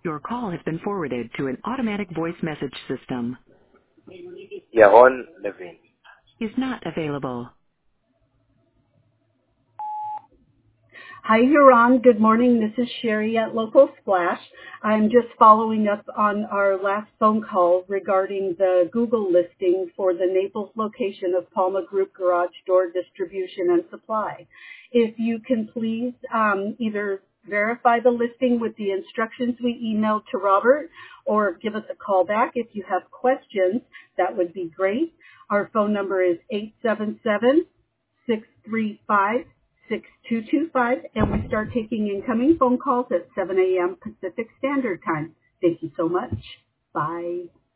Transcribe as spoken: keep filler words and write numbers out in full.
Your call has been forwarded to an automatic voice message system. Yaron Levin. Is not available. Hi, Huron. Good morning. This is Sherry at Local Splash. I'm just following up on our last phone call regarding the Google listing for the Naples location of Palma Group Garage Door Distribution and Supply. If you can please um, either verify the listing with the instructions we emailed to Robert or give us a call back if you have questions, that would be great. Our phone number is eight seven seven, six three five, six two two five, and we start taking incoming phone calls at seven a.m. Pacific Standard Time. Thank you so much. Bye.